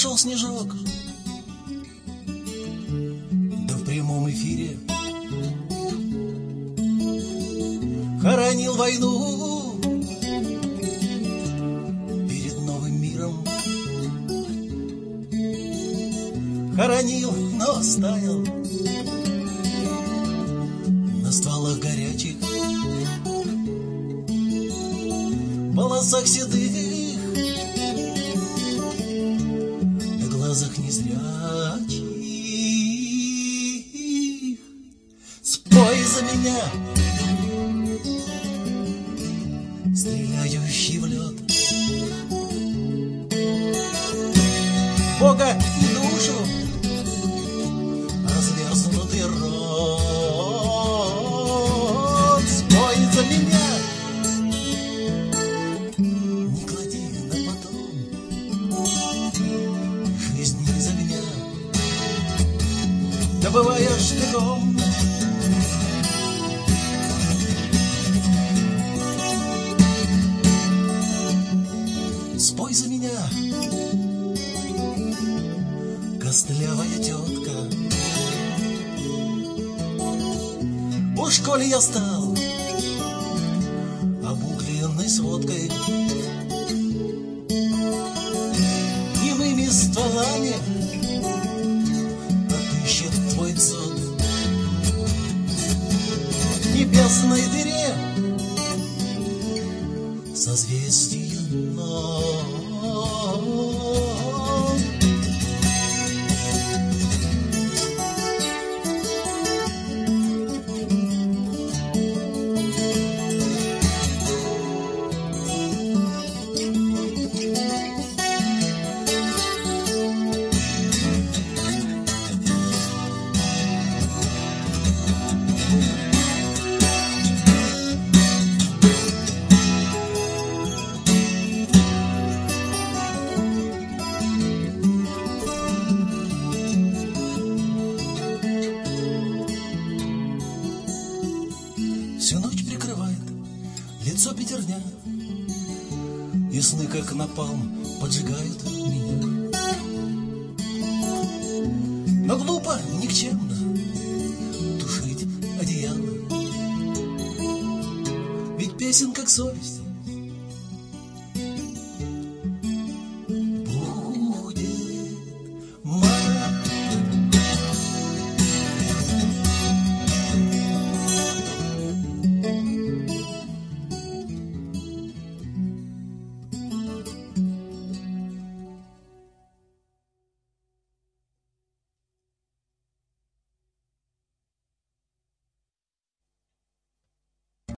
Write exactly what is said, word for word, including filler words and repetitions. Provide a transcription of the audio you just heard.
пошел снежок. Да в прямом эфире хоронил войну перед новым миром. Хоронил, но оставил на стволах горячих, волосах седых, на глазах незрячих. Спой за меня, стреляющий в лед, Бога и душу, разверзнутый рот. Спой за меня, не клади на потом жизнь из огня, добываешь бегом. Спой за меня, костлявая тетка. Уж коли я стал обугленной сводкой, немыми стволами отыщет твой дзот в небесной дыре созвездие ног. Всю ночь прикрывает лицо пятерня, и сны, как напалм, поджигают меня. Но глупо, никчемно тушить одеяло, ведь песен, как совесть,